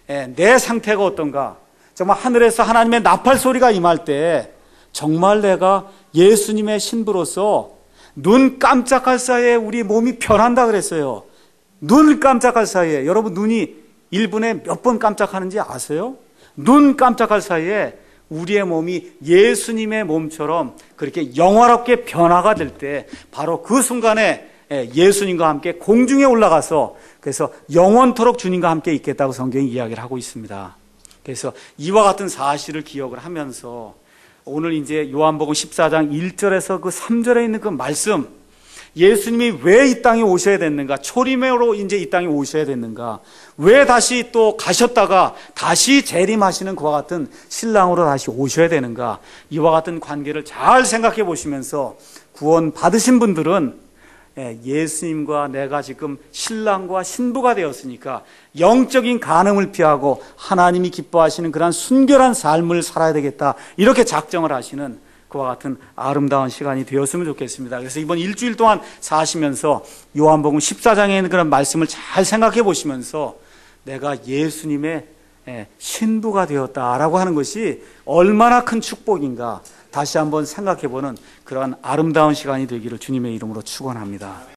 내 상태가 어떤가, 정말 하늘에서 하나님의 나팔 소리가 임할 때 정말 내가 예수님의 신부로서 눈 깜짝할 사이에 우리 몸이 변한다 그랬어요. 눈을 깜짝할 사이에, 여러분 눈이 일 분에 몇 번 깜짝하는지 아세요? 눈 깜짝할 사이에 우리의 몸이 예수님의 몸처럼 그렇게 영화롭게 변화가 될 때 바로 그 순간에 예수님과 함께 공중에 올라가서 그래서 영원토록 주님과 함께 있겠다고 성경이 이야기를 하고 있습니다. 그래서 이와 같은 사실을 기억을 하면서 오늘 이제 요한복음 십사 장 일 절에서 그 삼 절에 있는 그 말씀, 예수님이 왜 이 땅에 오셔야 됐는가, 초림으로 이제 이 땅에 오셔야 됐는가, 왜 다시 또 가셨다가 다시 재림하시는 그와 같은 신랑으로 다시 오셔야 되는가, 이와 같은 관계를 잘 생각해 보시면서 구원 받으신 분들은 예수님과 내가 지금 신랑과 신부가 되었으니까 영적인 간음을 피하고 하나님이 기뻐하시는 그런 순결한 삶을 살아야 되겠다, 이렇게 작정을 하시는 그와 같은 아름다운 시간이 되었으면 좋겠습니다. 그래서 이번 일주일 동안 사시면서 요한복음 십사 장에 있는 그런 말씀을 잘 생각해 보시면서 내가 예수님의 신부가 되었다라고 하는 것이 얼마나 큰 축복인가 다시 한번 생각해 보는 그러한 아름다운 시간이 되기를 주님의 이름으로 축원합니다.